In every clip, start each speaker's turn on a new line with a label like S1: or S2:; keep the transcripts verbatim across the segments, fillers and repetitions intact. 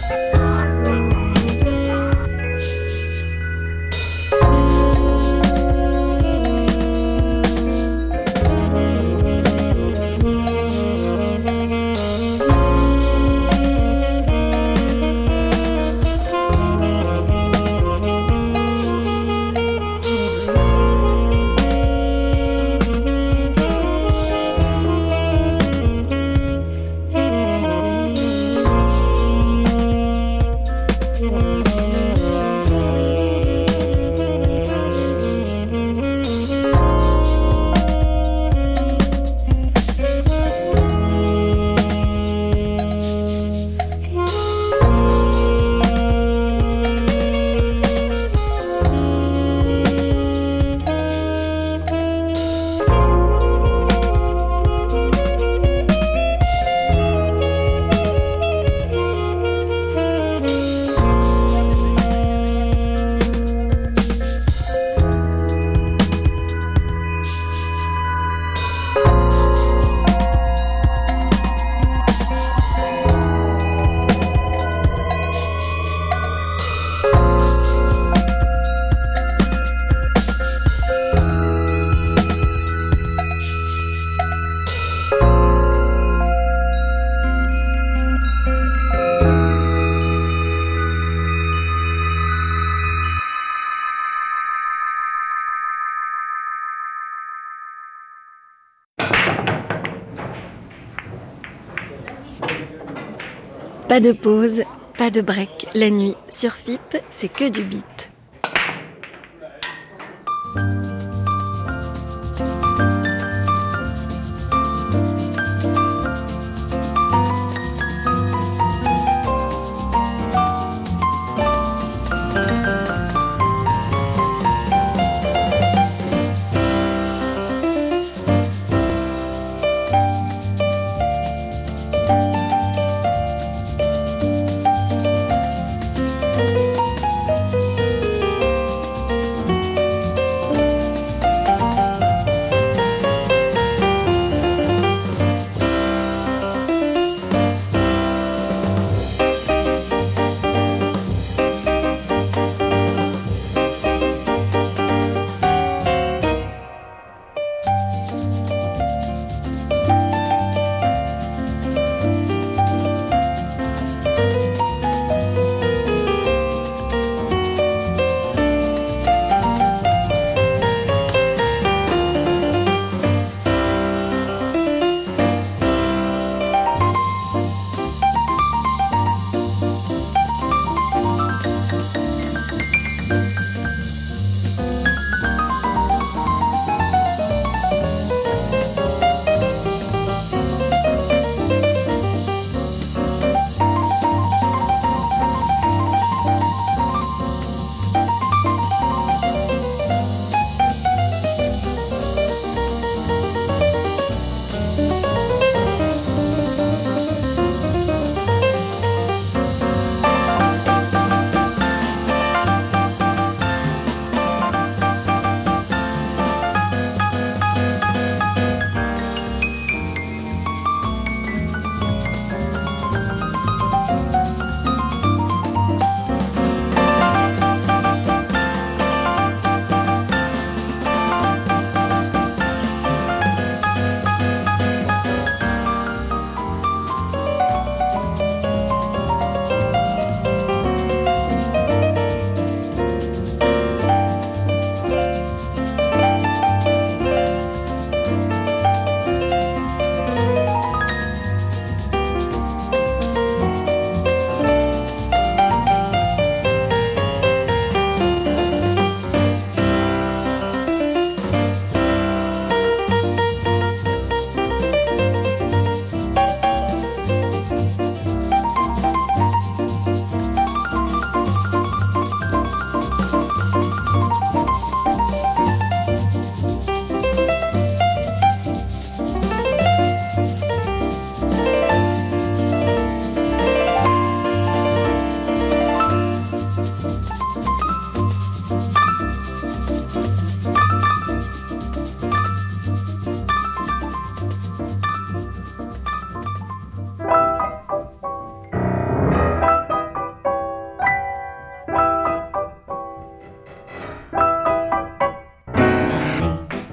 S1: Pas de pause, pas de break. La nuit, sur F I P, c'est que du beat.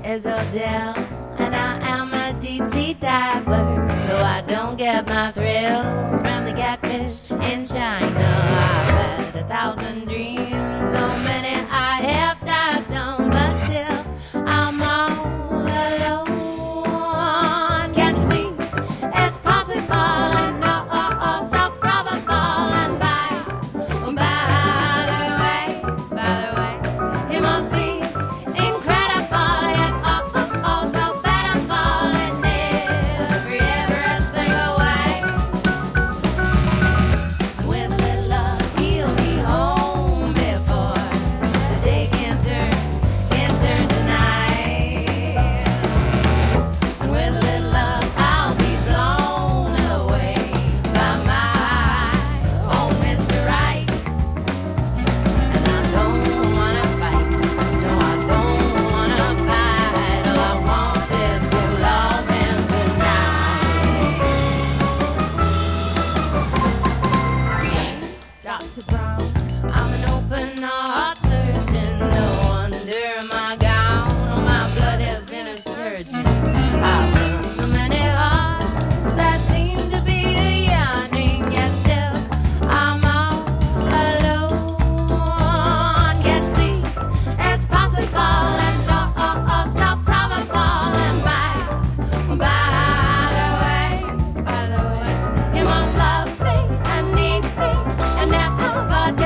S2: is Odell, and I am a deep sea diver. Though I don't get my thrills from the catfish in China. I've had a thousand dreams, so many I have dived on, but still I'm all alone. Can't you see? It's possible and oh, oh, oh, so probable. And by, by the way, by the way, it must be incredible and oh, oh, oh, so bettable in every, every single way. With a little love, he'll be home before the day can turn, can turn to night. And with a little love, I'll be blown away by my own Mister Right. And I don't wanna fight, no, I don't wanna fight. All I want is to love him tonight. Doctor Brown, I'm an open heart surgeon. No wonder my gown on my blood has been a surgeon. I've run so many hearts that seem to be a yearning, yet still I'm all alone. Can't you see? It's possible and oh, oh, oh, so probable. And by, by the way, by the way, you must love me and need me and never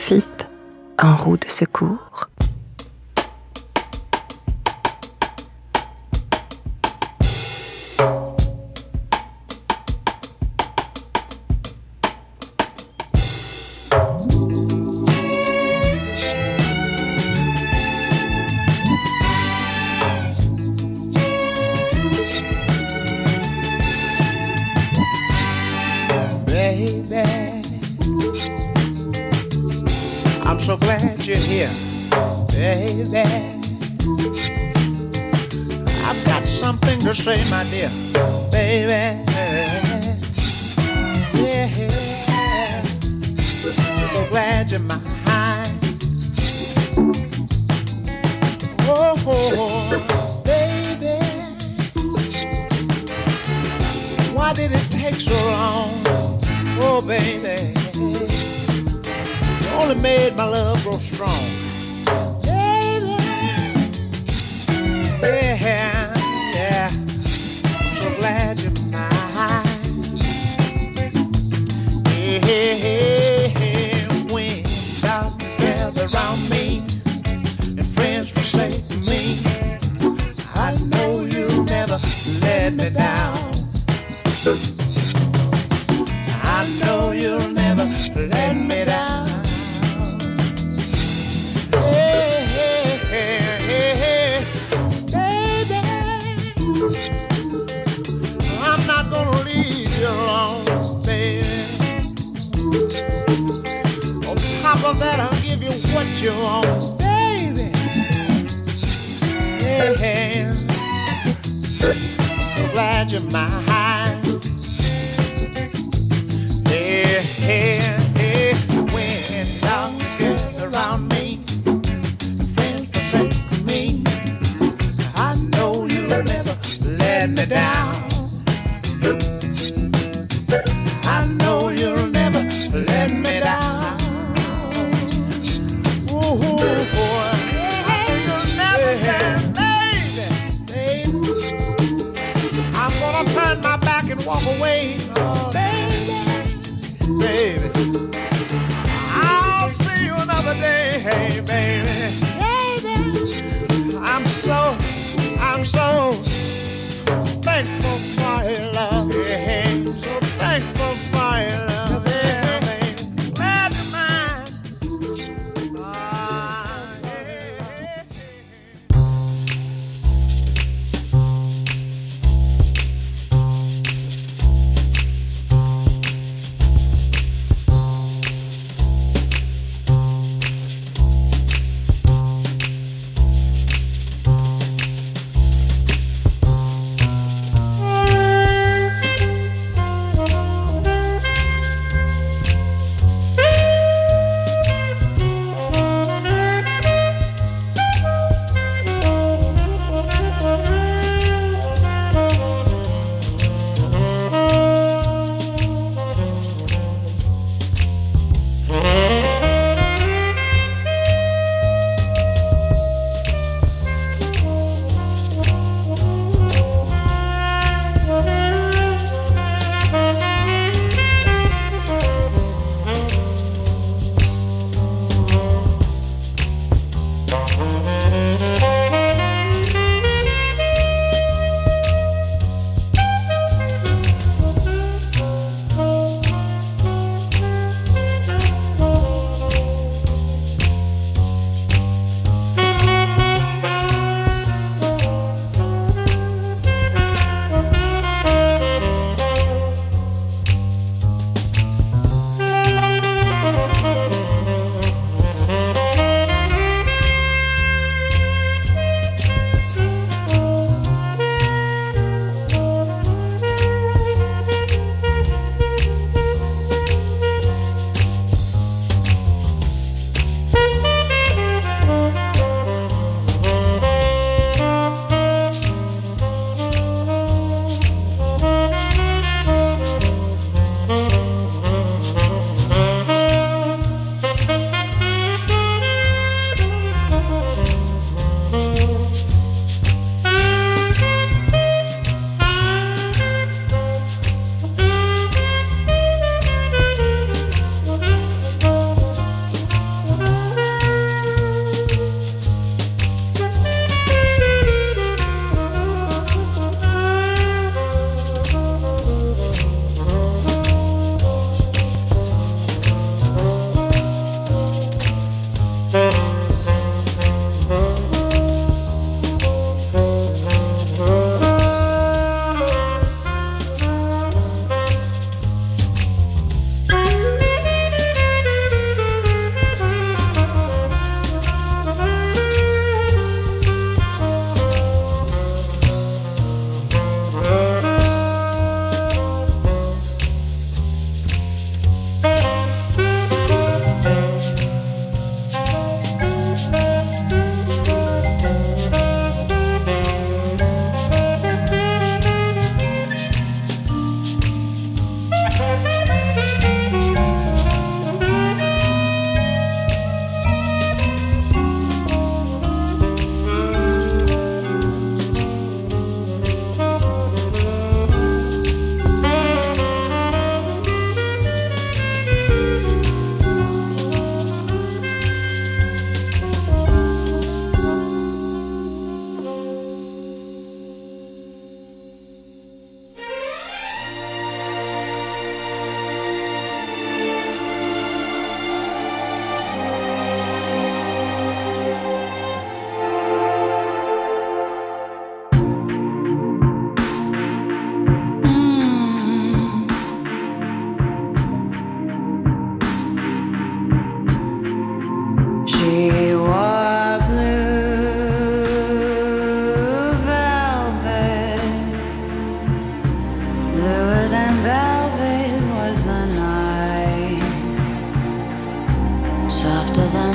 S1: F I P, en roue de secours.
S3: So glad you're here, baby. I've got something to say, my dear, baby. Yeah, so glad you're mine. Oh, oh, baby, why did it take so long? Oh, baby. Only made my love grow strong, baby. Yeah, yeah. I'm so glad you're mine. Yeah, yeah, yeah. When darkness gathers around me and friends forsake me, I know you'll never let me down. I know you'll never let me down. I'm not gonna leave you alone, baby. On top of that, I'll give you what you want, baby. Yeah, I'm so glad you're mine. Yeah, yeah, yeah. When darkness gets around me, friends forsake me, I know you'll never let me down. I know you'll never let me down. Ooh, boy. You'll never say, baby, baby, I'm gonna turn my back and walk away. Oh, baby, baby, I'll see you another day, hey, baby, baby. I'm so, I'm so thankful for your love, yeah. So thankful for your love, yeah, baby. Glad you're mine. Ah, yeah.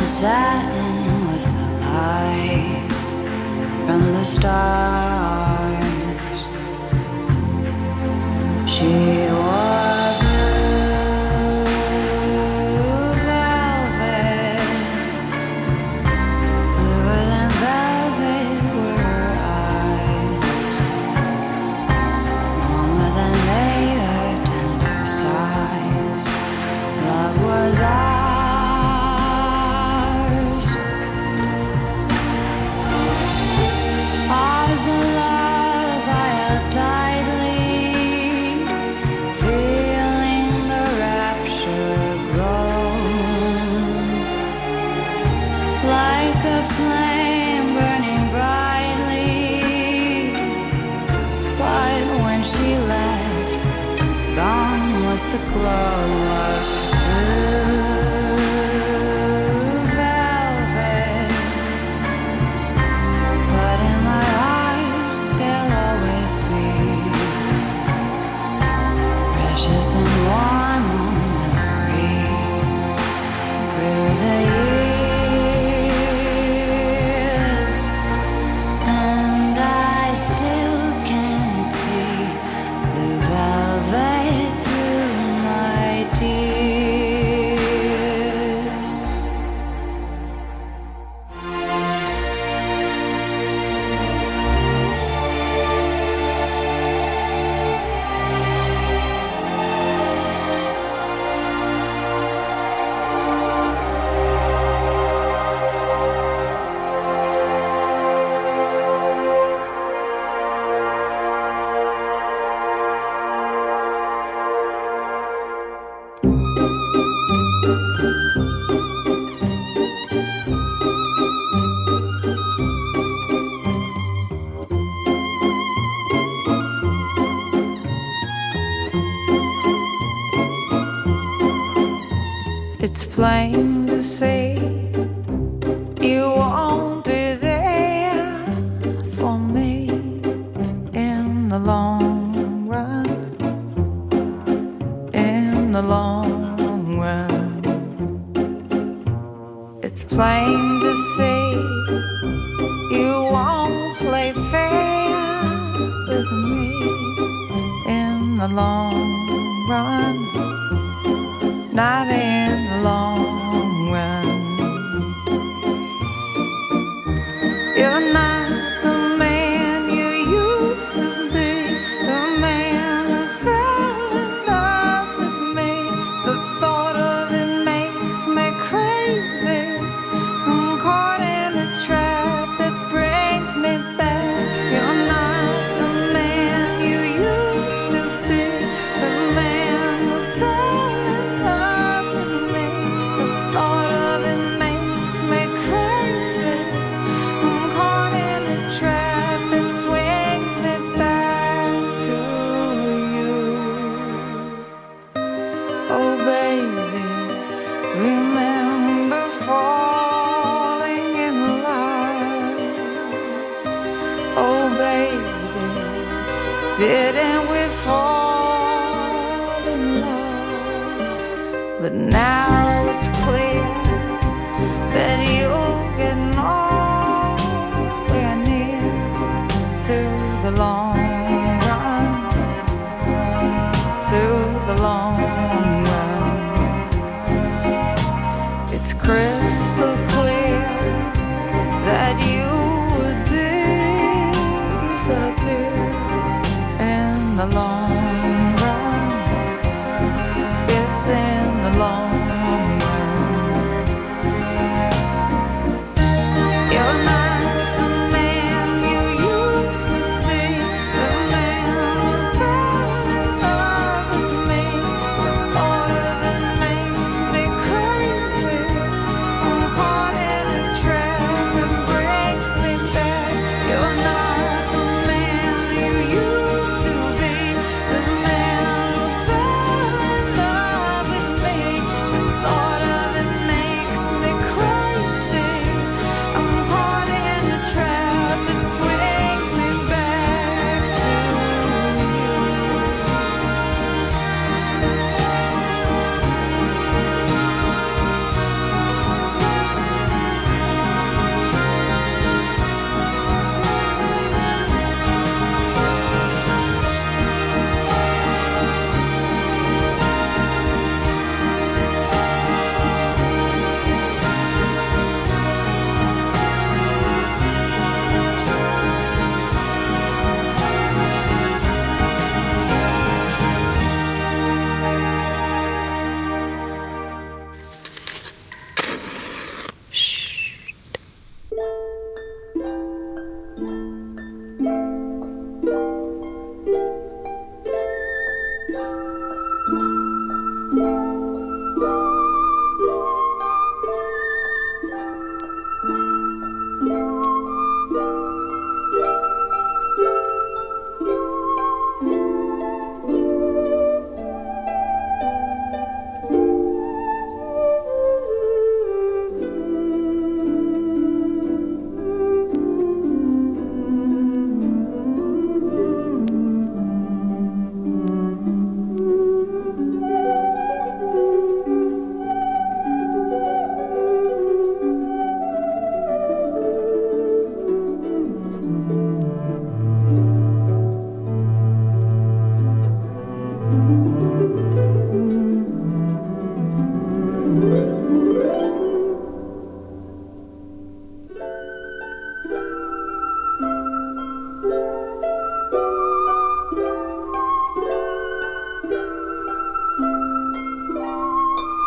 S4: satin was the light from the stars. She wore blue velvet, bluer than velvet were her eyes, warmer than May, her tender sighs. Love was ours. Ours the love I held tightly, feeling the rapture grow, like a flame burning brightly. But when she left, gone was the glow of blue velvet. But in my heart they'll always be precious and warm on memory through the years. And I still can see blue velvet through my tears.
S5: It's plain to see you won't be there for me in the long run, in the long run. It's plain to see you won't play fair with me in the long run, not in the long run. You're not the man you used to be, the man who fell in love with me. The thought of it makes me crazy. I'm caught in a trap that brings me back. You're not the man you used to be, the man who fell in love with me. The thought of it makes me crazy. I'm caught in a trap that swings me back to you. Oh baby, remember falling in love. Oh baby, didn't we fall in love? But now it's clear that you'll get nowhere near to the long run, to the long run. It's crystal clear that you would disappear in the long run. Yes, in the long run. You're not the man you used to be, the man who fell in love with me.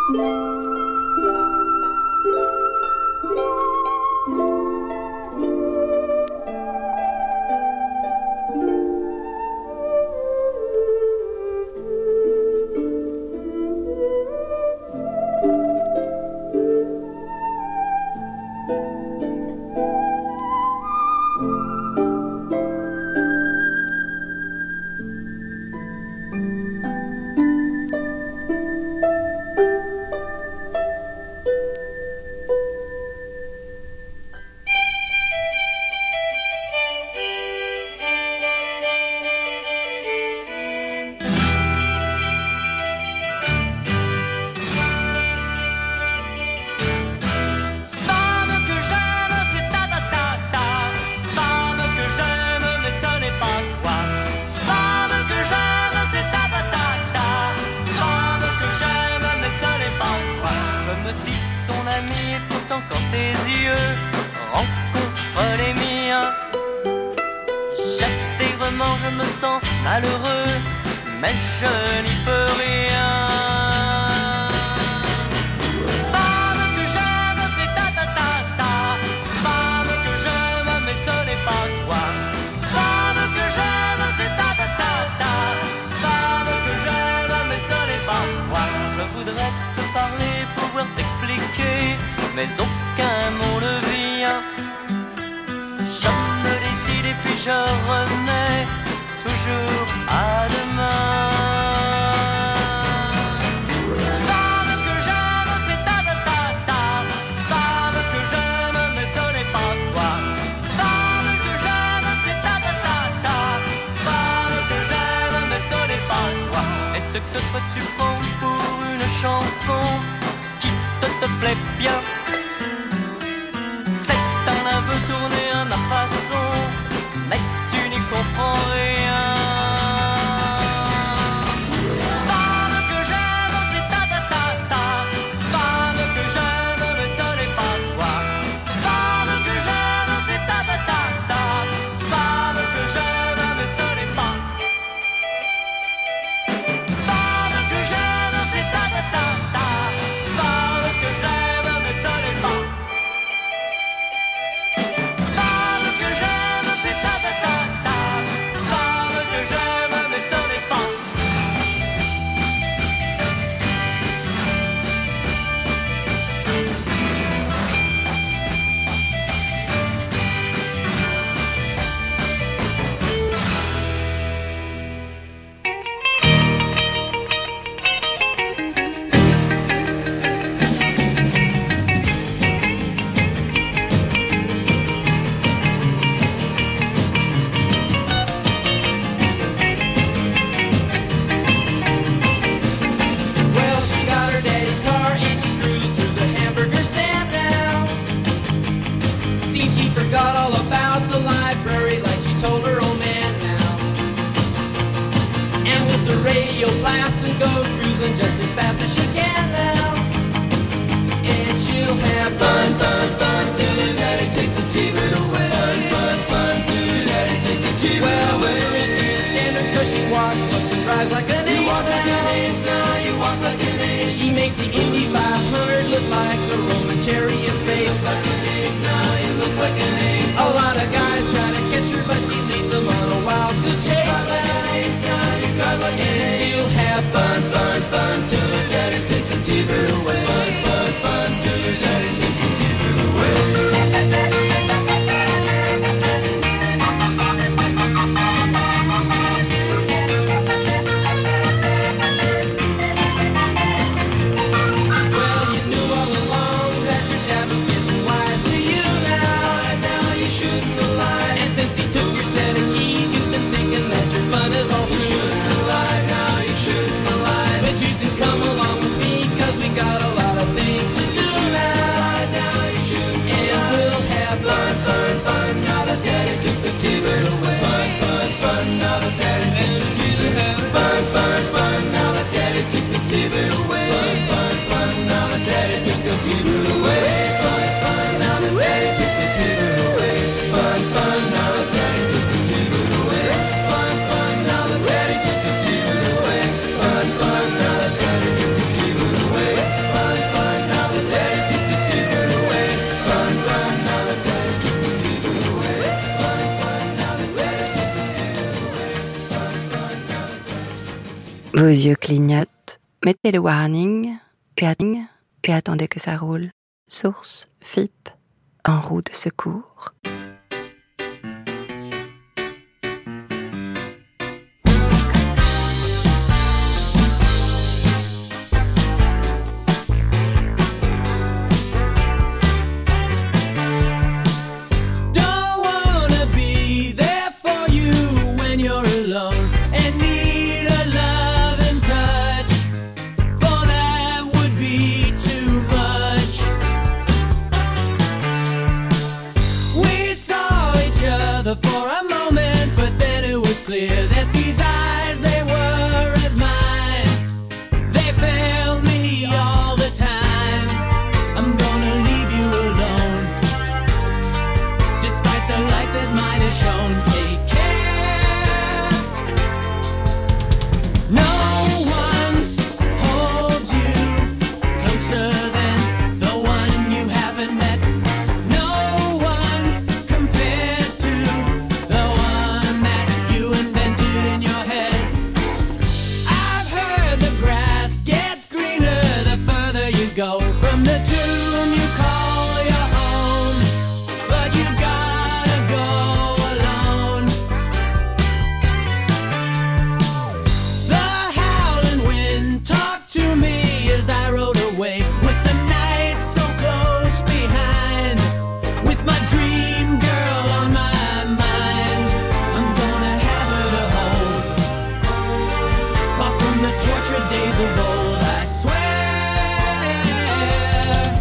S6: malheureux, mais je n'y peux rien. Femme que j'aime, c'est ta ta ta ta. Femme que j'aime, mais ce n'est pas toi. Femme que j'aime, c'est ta ta ta ta. Femme que j'aime, mais ce n'est pas toi. Je voudrais te parler, pouvoir t'expliquer, mais aucun mot ne vient. Je me décide et puis je remets toujours à demain. Femme que j'aime, c'est ta ta ta ta. Femme que j'aime, mais ce n'est pas toi. Femme que j'aime, c'est ta ta ta ta. Femme que j'aime, mais ce n'est pas toi. Est-ce que toi tu prends pour une chanson qui te, te plaît bien? C'est un aveu tourné à ma façon, mais tu n'y comprends rien. Femme que j'aime, c'est ta ta ta ta. Femme que j'aime, mais ce n'est pas toi. Femme que j'aime, c'est ta ta ta ta. Femme que j'aime, mais ce n'est pas. Femme que j'aime, c'est ta ta ta ta. Femme que j'aime, mais ce n'est pas. Femme que j'aime, c'est ta ta ta ta. Femme que j'aime, mais ce n'est pas.
S7: Well, she got her daddy's car and she cruised through the hamburger stand now. Seems she forgot all about the library like she told her old man now. And with the radio blasting goes cruising just as fast as she can now. And she'll have fun, fun, fun till her daddy takes a T-bird away. Fun, fun, fun till her daddy takes a T-bird well, away. Well, the girls can't stand her cause she walks, looks and drives like an ace. You walk like an ace now, you walk like an ace. She makes the Indy five hundred look like a Roman chariot race. You look like an ace now, you look like an ace. A lot of guys try to catch her, but she leads them on a wild goose chase. You drive like an ace now, you drive like an ace. And she'll have fun, fun, fun till her daddy takes a T-bird away. Fun, fun, fun till her daddy takes a T-bird away.
S1: Vos yeux clignotent, mettez le warning et, att- et attendez que ça roule. Source, F I P, en roue de secours.
S7: Don't wanna be there for you when you're alone and need a love and touch, for that would be too much. We saw each other for a moment, but then it was clear that these eyes, they weren't mine. They failed me all the time. I'm gonna leave you alone, despite the light that might have shone. Take care. No one holds you closer than the one you haven't met. No one compares to the one that you invented in your head. I've heard the grass gets greener the further you go from the tomb you call your home, but you gotta go alone. The howling wind talked to me as I rode away, with the night so close behind, with my dream girl on my mind. I'm gonna have her to hold, far from the tortured days of old, I swear.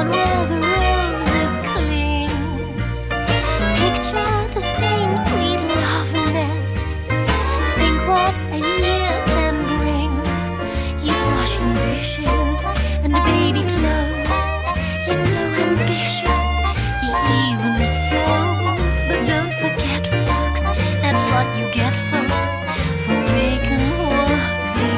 S8: down where the roses cling. Picture the same sweet love nest. Think what a year can bring. He's washing dishes and baby clothes. He's so ambitious, he even sews. But don't forget, folks, that's what you get, folks, for making whoopee.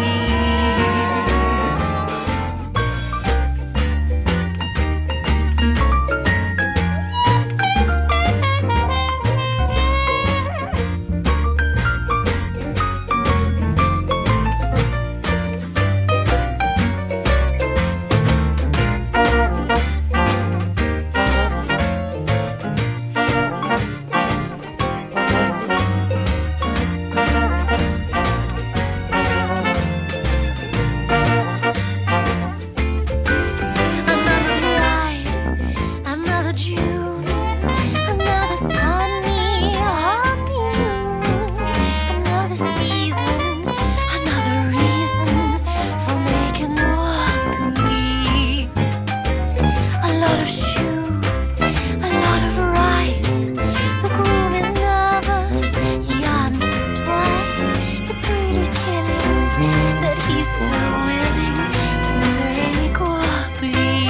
S8: Another bride, another June, another sunny honeymoon, another season, another reason for making whoopee. A lot of shoes, a lot of rice. The groom is nervous, he answers twice. It's really killing that he's so willing to make whoopee.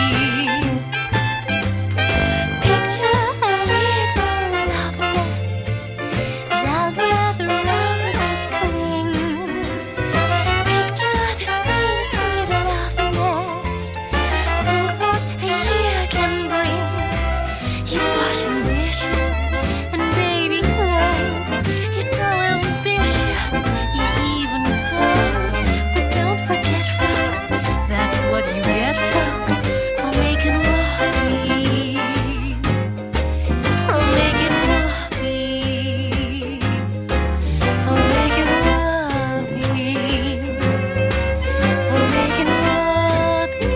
S8: Picture a little love nest down where the roses cling. Picture the same sweet love nest. Think what a year can bring. He's washing dishes and baby clothes. He's so ambitious, he even sews. But don't forget, folks, that's what you get, folks, for making whoopee. For making whoopee. For making whoopee. For making whoopee.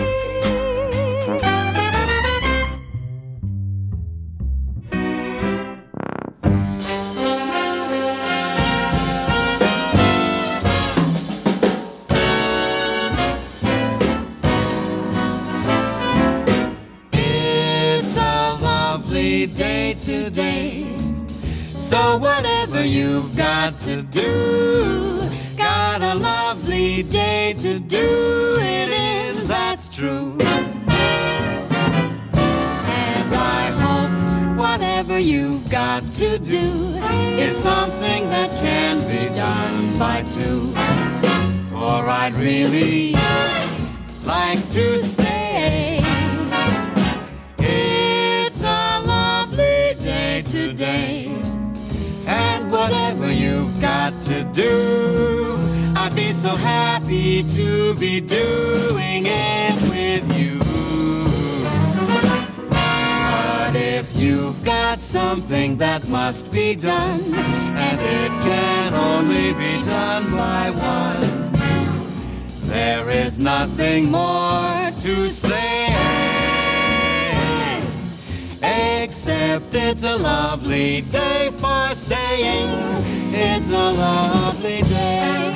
S7: It's a lovely day today. So whatever you've got to do, got a lovely day to do it in, that's true. And I hope whatever you've got to do is something that can be done by two. For I'd really like to stay. It's a lovely day today. And whatever you've got to do, I'd be so happy to be doing it with you. But if you've got something that must be done, and it can only be done by one, there is nothing more to say, except it's a lovely day for saying it's a lovely day.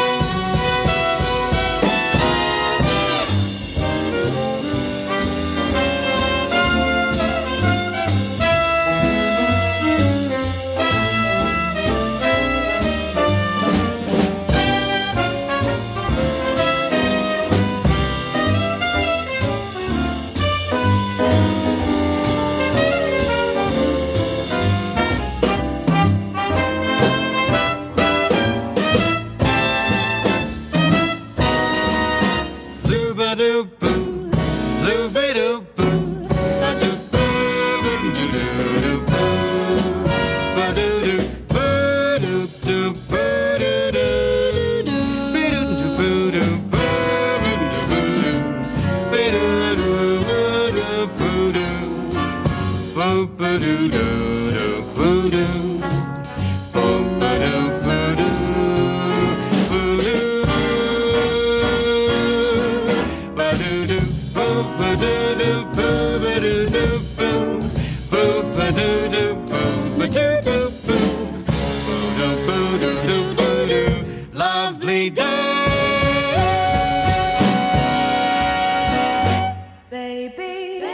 S7: Lovely day.
S5: Baby,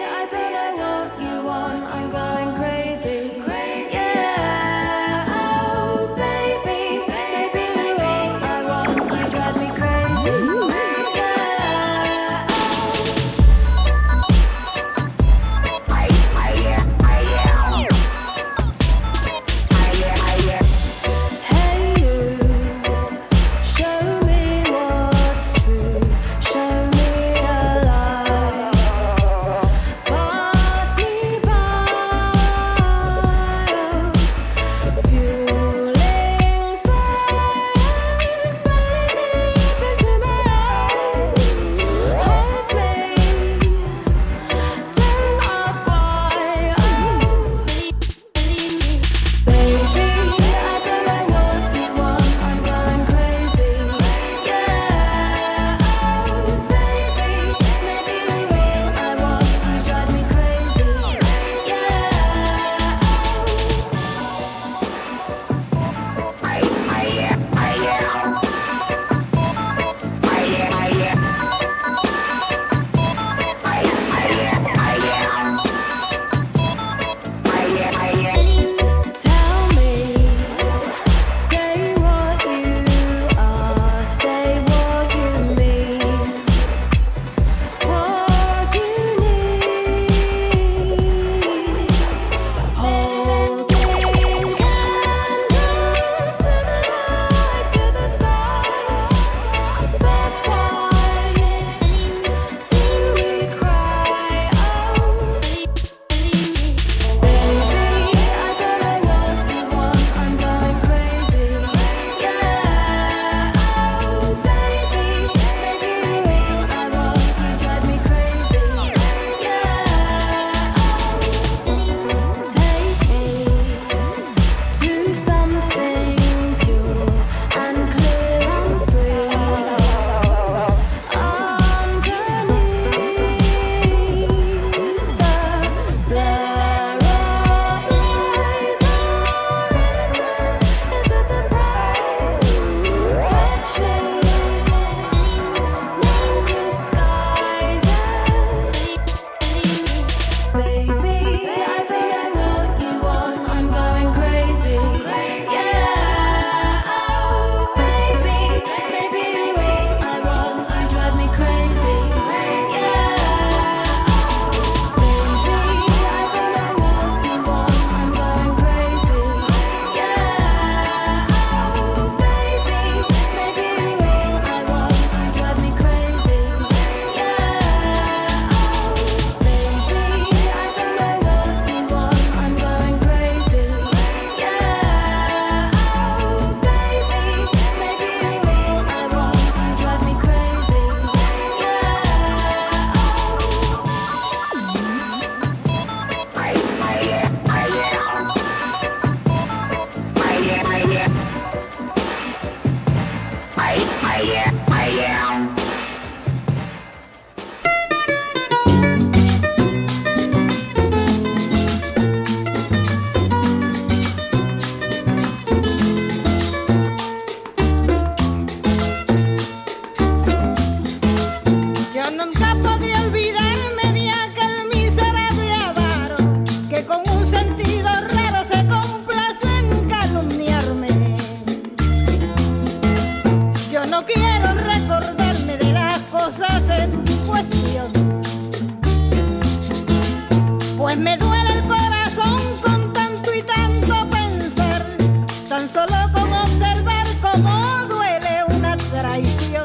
S9: Pues me duele el corazón con tanto y tanto pensar, tan solo con observar cómo duele una traición.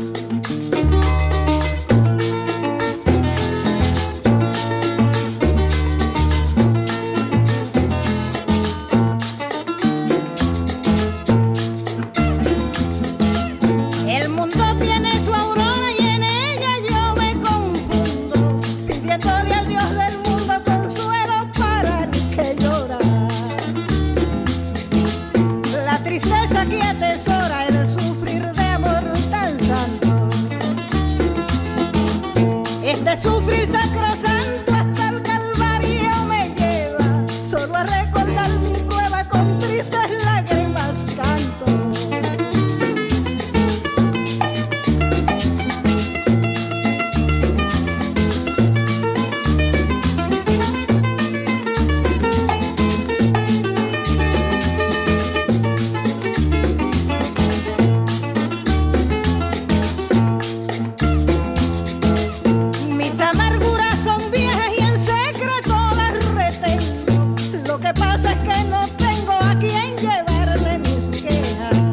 S9: El mundo tiene su aurora y en ella yo me confundo, pidiéndole al Dios del mundo consuelo para el que llora. La tristeza que atesora el sufrir de amor tan santo, este sufrir sacrosanto hasta el calvario me lleva, solo a recordar mi prueba con tristes lágrimas canto. Mis amarguras son viejas y en secreto las retengo. Lo que pasa es que no tengo a quien llevarle mis quejas.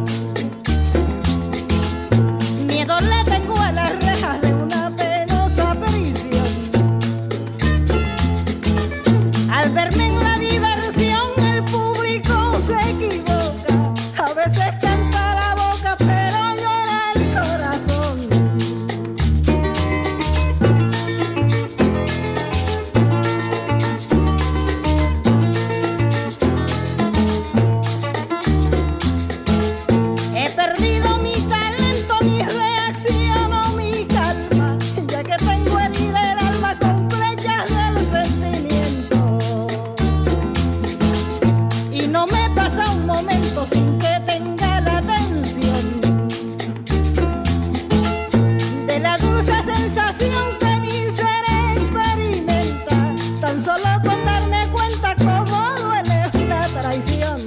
S9: Miedo le tengo a las rejas de una penosa prisión. Al verme en la diversión el público se equivoca. A veces canta la boca pero llora el corazón. He perdido mi talento, mi reacción o mi calma, ya que tengo herida el alma con flechas del sentimiento. Y no me pasa un momento sin que tenga la atención de la dulce sensación que mi ser experimenta, tan solo con darme cuenta cómo duele una traición.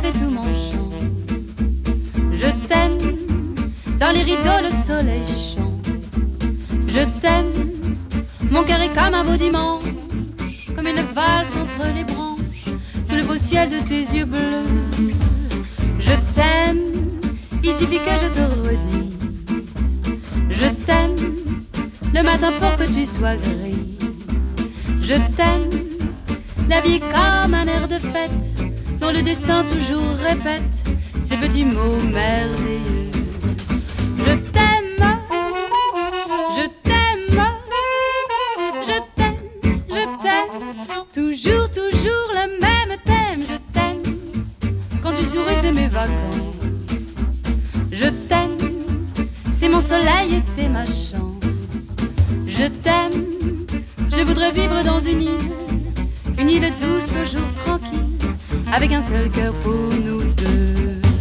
S10: rêve et tout m'enchante. Je t'aime, dans les rideaux le soleil chante. Je t'aime, mon cœur est comme un beau dimanche, comme une valse entre les branches, sous le beau ciel de tes yeux bleus. Je t'aime, il suffit que je te redise. Je t'aime, le matin pour que tu sois grise. Je t'aime, la vie est comme un air de fête, dont le destin toujours répète ces petits mots merveilleux. Je t'aime, je t'aime, je t'aime, je t'aime, toujours, toujours le même thème. Je t'aime, quand tu souris c'est mes vacances. Je t'aime, c'est mon soleil et c'est ma chance. Je t'aime, je voudrais vivre dans une île, une île douce au jour tranquille, avec un seul cœur pour nous deux.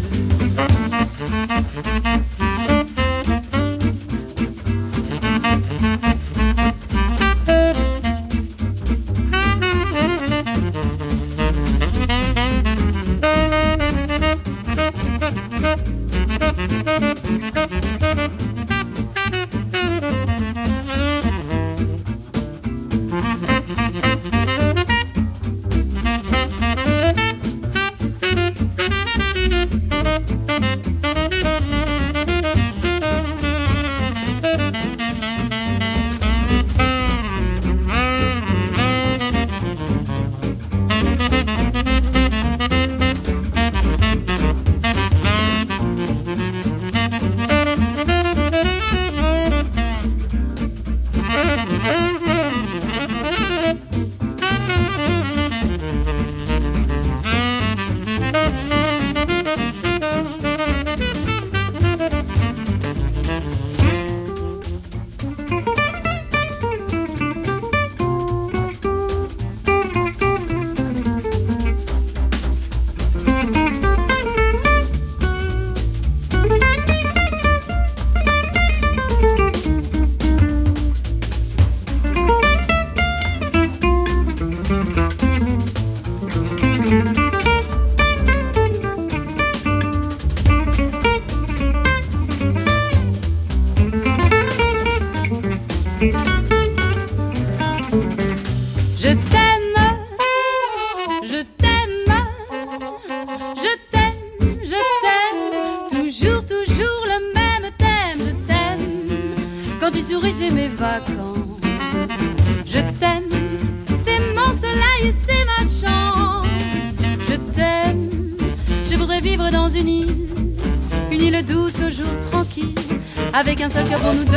S10: Avec un seul cœur pour nous deux.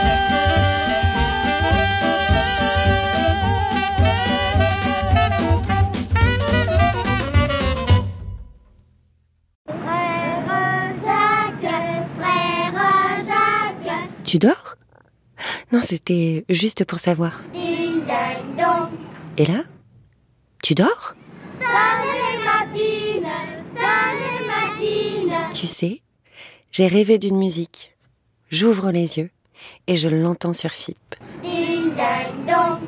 S11: Tu dors? Non, c'était juste pour savoir.
S12: Ding ding dong.
S11: Et là? Tu dors?
S12: Salut matine, salut matine.
S11: Tu sais, j'ai rêvé d'une musique. J'ouvre les yeux et je l'entends sur F I P.
S12: Ding ding dong.